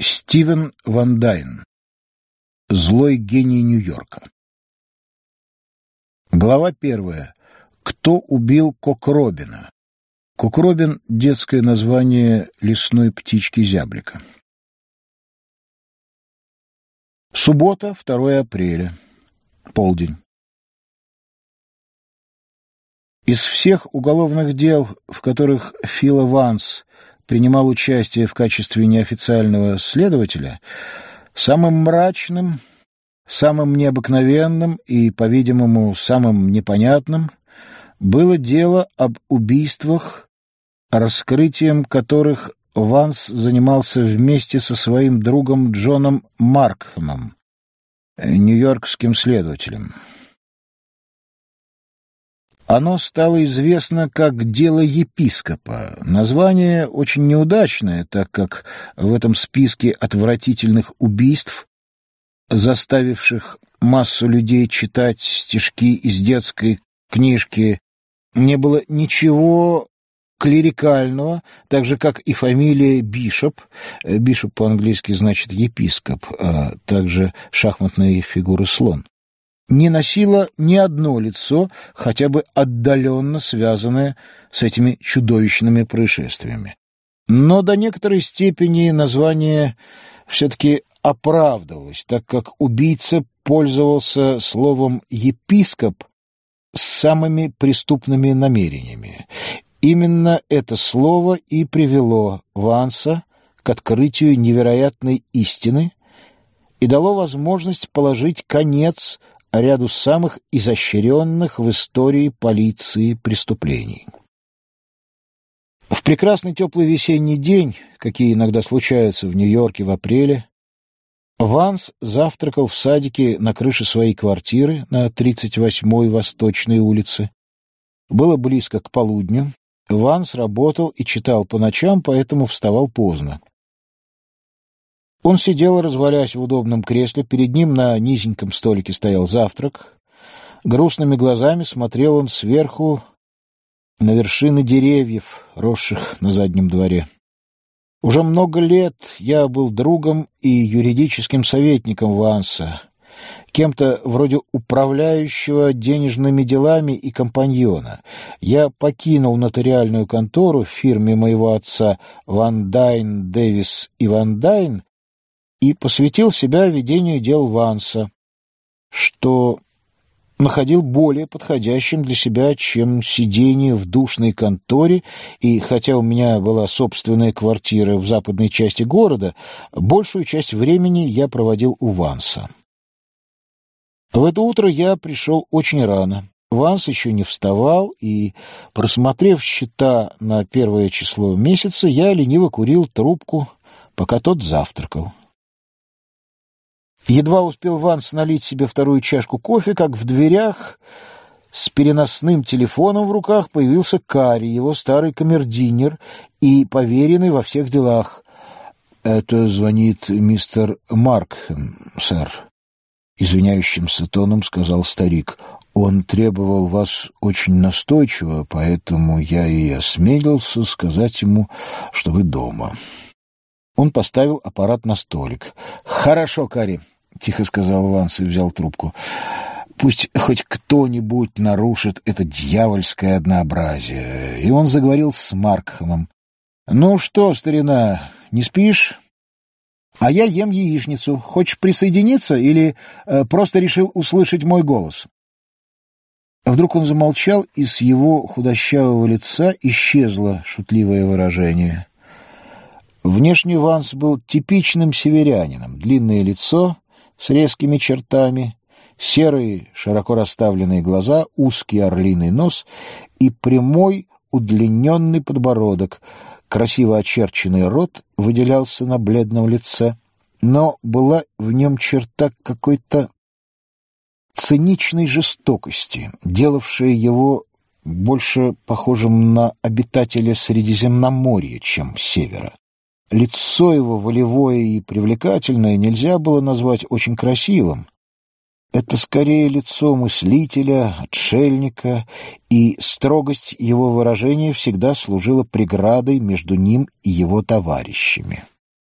Стивен Ван Дайн. Злой гений Нью-Йорка. Глава 1. Кто убил Кок-Робина? Кок-Робин — детское название лесной птички-зяблика. Суббота, 2 апреля. Полдень. Из всех уголовных дел, в которых Фила Ванс принимал участие в качестве неофициального следователя, самым мрачным, самым необыкновенным и, по-видимому, самым непонятным было дело об убийствах, раскрытием которых Ванс занимался вместе со своим другом Джоном Маркхэмом, нью-йоркским следователем. Оно стало известно как «Дело епископа». Название очень неудачное, так как в этом списке отвратительных убийств, заставивших массу людей читать стишки из детской книжки, не было ничего клерикального, так же, как и фамилия Бишоп. Бишоп по-английски значит «епископ», а также шахматные фигуры слон. Не носило ни одно лицо, хотя бы отдаленно связанное с этими чудовищными происшествиями. Но до некоторой степени название все-таки оправдывалось, так как убийца пользовался словом «епископ» с самыми преступными намерениями. Именно это слово и привело Ванса к открытию невероятной истины и дало возможность положить конец ряду самых изощренных в истории полиции преступлений. В прекрасный теплый весенний день, какие иногда случаются в Нью-Йорке в апреле, Ванс завтракал в садике на крыше своей квартиры на 38-й Восточной улице. Было близко к полудню. Ванс работал и читал по ночам, поэтому вставал поздно. Он сидел, развалясь в удобном кресле, перед ним на низеньком столике стоял завтрак. Грустными глазами смотрел он сверху на вершины деревьев, росших на заднем дворе. Уже много лет я был другом и юридическим советником Ванса, кем-то вроде управляющего денежными делами и компаньона. Я покинул нотариальную контору в фирме моего отца Ван Дайн, Дэвис и Ван Дайн и посвятил себя ведению дел Ванса, что находил более подходящим для себя, чем сидение в душной конторе, и хотя у меня была собственная квартира в западной части города, большую часть времени я проводил у Ванса. В это утро я пришел очень рано. Ванс еще не вставал, и, просмотрев счета на 1 число месяца, я лениво курил трубку, пока тот завтракал. Едва успел Ванс налить себе 2-ю чашку кофе, как в дверях с переносным телефоном в руках появился Карри, его старый камердинер и поверенный во всех делах. — Это звонит мистер Маркхэм, сэр, — извиняющимся тоном сказал старик. — Он требовал вас очень настойчиво, поэтому я и осмелился сказать ему, что вы дома. Он поставил аппарат на столик. — Хорошо, Карри, — тихо сказал Ванс и взял трубку. — Пусть хоть кто-нибудь нарушит это дьявольское однообразие. И он заговорил с Маркхэмом. — Ну что, старина, не спишь? — А я ем яичницу. Хочешь присоединиться или просто решил услышать мой голос? Вдруг он замолчал, и с его худощавого лица исчезло шутливое выражение. Внешне Ванс был типичным северянином. Длинное лицо с резкими чертами, серые широко расставленные глаза, узкий орлиный нос и прямой удлиненный подбородок. Красиво очерченный рот выделялся на бледном лице, но была в нем черта какой-то циничной жестокости, делавшая его больше похожим на обитателя Средиземноморья, чем Севера. Лицо его, волевое и привлекательное, нельзя было назвать очень красивым. Это скорее лицо мыслителя, отшельника, и строгость его выражения всегда служила преградой между ним и его товарищами.